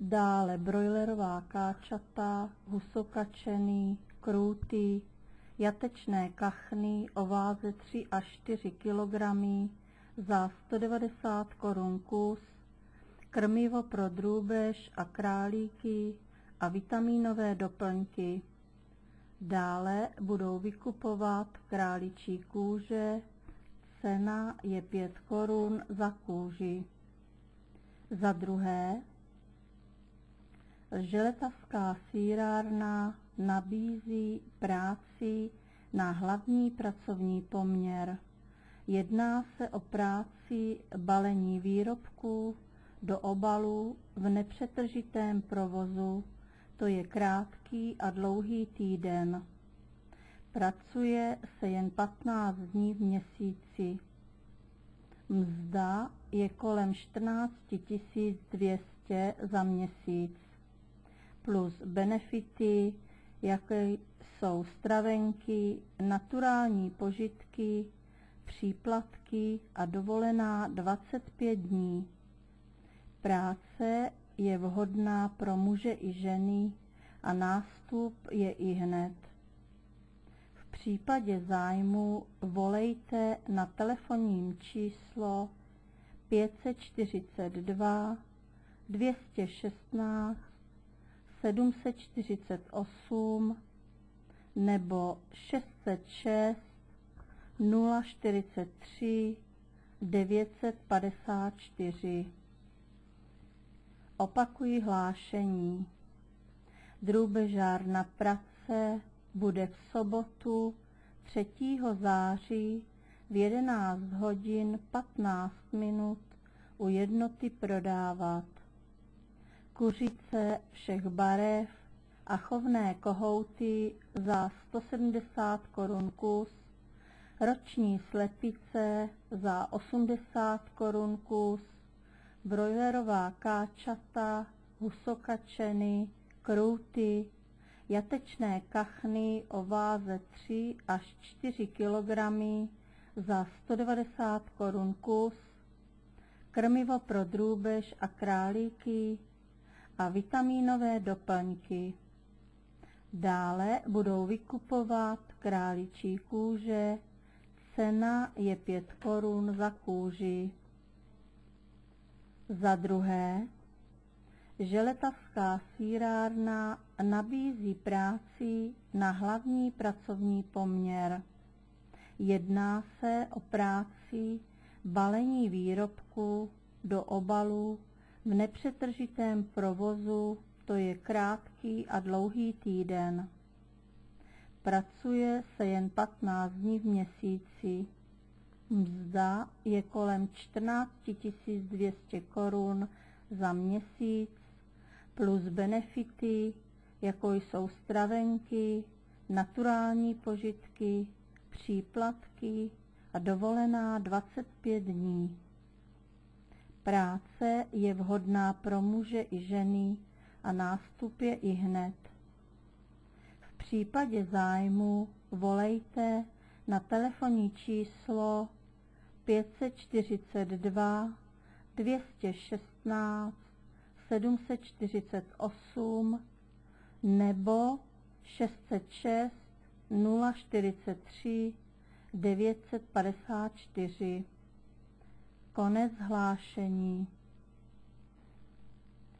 dále brojlerová káčata, husokačeny, krůty, jatečné kachny o váze 3 až 4 kg za 190 Kč kus, krmivo pro drůbež a králíky a vitamínové doplňky. Dále budou vykupovat králičí kůže, cena je 5 Kč za kůži. Za druhé, Železavská sýrárna nabízí práci na hlavní pracovní poměr. Jedná se o práci balení výrobků do obalů v nepřetržitém provozu, to je krátký a dlouhý týden. Pracuje se jen 15 dní v měsíci. Mzda je kolem 14 200 za měsíc, plus benefity, jaké jsou stravenky, naturální požitky, příplatky a dovolená 25 dní. Práce je vhodná pro muže i ženy a nástup je ihned. V případě zájmu volejte na telefonním číslo 542 216 748 nebo 606 043 954. Opakuji hlášení. Drůbežárna Prace bude v sobotu 3. září v 11 hodin 15 minut u jednoty prodávat kuřice všech barev a chovné kohouty za 170 Kč kus, roční slepice za 80 Kč kus, brojlerová káčata, husokačeny, krůty, jatečné kachny o váze 3 až 4 kg za 190 Kč kus, krmivo pro drůbež a králíky a vitamínové doplňky. Dále budou vykupovat králičí kůže, cena je 5 Kč za kůži. Za druhé, Železavská sýrárna nabízí práci na hlavní pracovní poměr. Jedná se o práci balení výrobků do obalů v nepřetržitém provozu, to je krátký a dlouhý týden. Pracuje se jen 15 dní v měsíci. Mzda je kolem 14 200 Kč za měsíc, plus benefity, jako jsou stravenky, naturální požitky, příplatky a dovolená 25 dní. Práce je vhodná pro muže i ženy a nástup je ihned. V případě zájmu volejte na telefonní číslo 542 216 748 nebo 606 043 954. Konec hlášení.